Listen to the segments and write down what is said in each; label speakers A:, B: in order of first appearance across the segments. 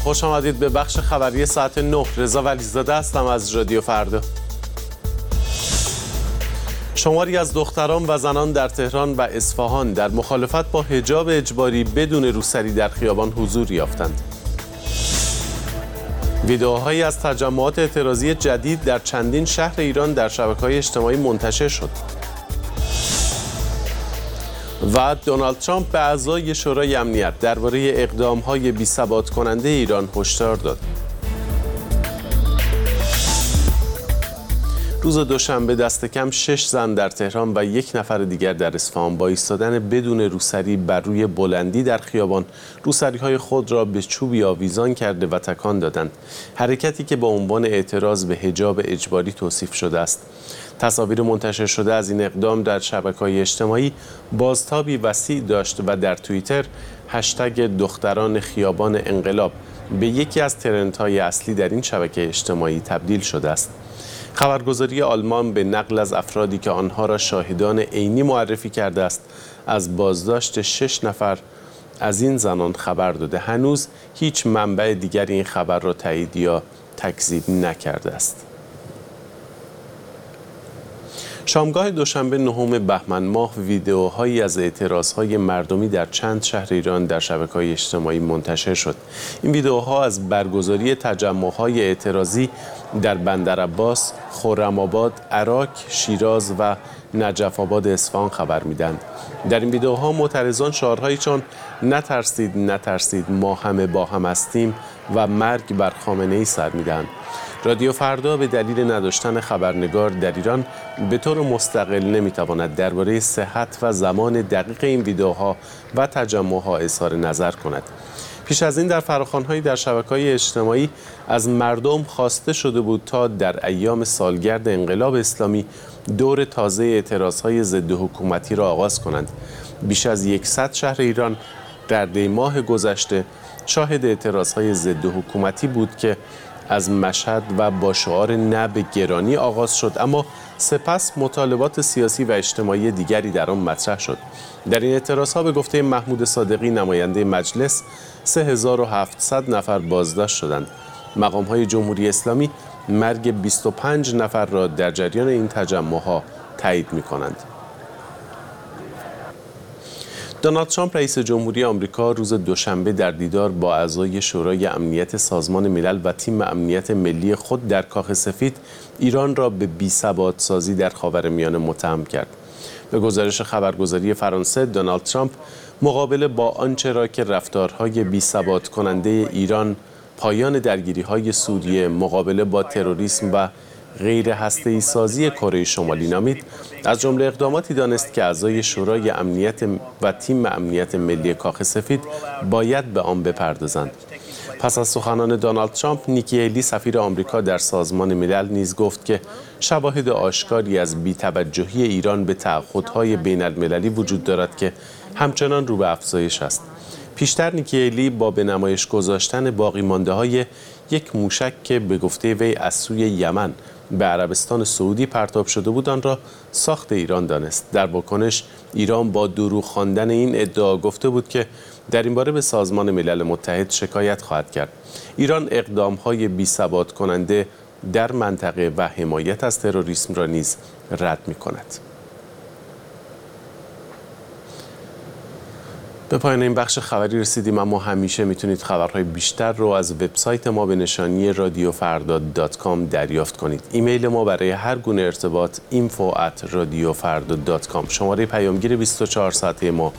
A: خوش آمدید به بخش خبری ساعت 9. رضا ولیزاده هستم از رادیو فردا. شماری از دختران و زنان در تهران و اصفهان در مخالفت با حجاب اجباری بدون روسری در خیابان حضور یافتند. ویدئوهایی از تجمعات اعتراضی جدید در چندین شهر ایران در شبکه‌های اجتماعی منتشر شد. و دونالد ترامپ به اعضای شورای امنیت درباره اقدام‌های بی‌ثبات کننده ایران هشدار داد. روز دوشنبه دست کم 6 زن در تهران و 1 نفر دیگر در اصفهان با ایستادن بدون روسری بر روی بلندی در خیابان روسری‌های خود را به چوبی آویزان کرده و تکان دادند. حرکتی که با عنوان اعتراض به حجاب اجباری توصیف شده است. تصاویر منتشر شده از این اقدام در شبکه‌های اجتماعی بازتابی وسیع داشت و در توییتر هشتگ دختران خیابان انقلاب به یکی از ترندهای اصلی در این شبکه اجتماعی تبدیل شده است. خبرگزاری آلمان به نقل از افرادی که آنها را شاهدان عینی معرفی کرده است از بازداشت 6 نفر از این زنان خبر داده. هنوز هیچ منبع دیگری این خبر را تایید یا تکذیب نکرده است. شامگاه دوشنبه 9 بهمن ماه ویدئوهایی از اعتراضهای مردمی در چند شهر ایران در شبکه‌های اجتماعی منتشر شد. این ویدئوها از برگزاری تجمع‌های اعتراضی در بندرعباس، خرم‌آباد، عراق، شیراز و نجف آباد اصفهان خبر می‌دهند. در این ویدئوها معترضان شعارهایی چون نترسید نترسید ما همه با هم هستیم و مرگ بر خامنه‌ای سر می‌دهند. رادیو فردا به دلیل نداشتن خبرنگار در ایران به طور مستقل نمیتواند درباره صحت و زمان دقیق این ویدئوها و تجمعها اظهار نظر کند. پیش از این در فراخوان‌هایی در شبکه‌های اجتماعی از مردم خواسته شده بود تا در ایام سالگرد انقلاب اسلامی دور تازه اعتراضهای ضد حکومتی را آغاز کنند. بیش از 100 شهر ایران در دی ماه گذشته شاهد اعتراضهای ضد حکومتی بود که از مشهد و با شعار نه به گرانی آغاز شد، اما سپس مطالبات سیاسی و اجتماعی دیگری در آن مطرح شد. در این اعتراضها به گفته محمود صادقی نماینده مجلس 3700 نفر بازداشت شدند. مقام‌های جمهوری اسلامی مرگ 25 نفر را در جریان این تجمعها تایید می‌کنند. دونالد ترامپ رئیس جمهوری آمریکا روز دوشنبه در دیدار با اعضای شورای امنیت سازمان ملل و تیم امنیت ملی خود در کاخ سفید ایران را به بی‌ثبات سازی در خاورمیانه متهم کرد. به گزارش خبرگزاری فرانسه، دونالد ترامپ مقابله با آنچه را که رفتارهای بی‌ثبات کننده ایران، پایان درگیری‌های سوریه، مقابله با تروریسم و غیر هسته‌ای سازی کره شمالی نامید، از جمله اقداماتی دانست که اعضای شورای امنیت و تیم امنیت ملی کاخ سفید باید به آن بپردازند. پس از سخنان دونالد ترامپ، نیکی هیلی سفیر آمریکا در سازمان ملل نیز گفت که شواهد آشکاری از بی‌توجهی ایران به تعهدهای بین‌المللی وجود دارد که همچنان رو به افزایش است. پیشتر نیکی هیلی با به نمایش گذاشتن باقی مانده‌های یک موشک که به گفته وی از سوی یمن به عربستان سعودی پرتاب شده بود آن را ساخت ایران دانست. در واکنش ایران با دروغ خواندن این ادعا گفته بود که در این باره به سازمان ملل متحد شکایت خواهد کرد. ایران اقدام‌های بی‌ثبات کننده در منطقه و حمایت از تروریسم را نیز رد می‌کند. به پایان این بخش خبری رسیدیم، اما همیشه میتونید خبرهای بیشتر رو از وبسایت ما به نشانی radiofarda.com دریافت کنید. ایمیل ما برای هر گونه ارتباط info@radiofarda.com. شماره پیامگیر 24 ساعته ما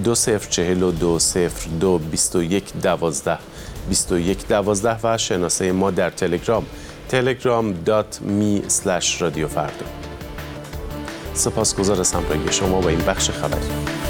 A: 204202022112 و شناسه ما در تلگرام telegram.me/radiofarda. سپاسگزار از همراهی شما با این بخش خبری.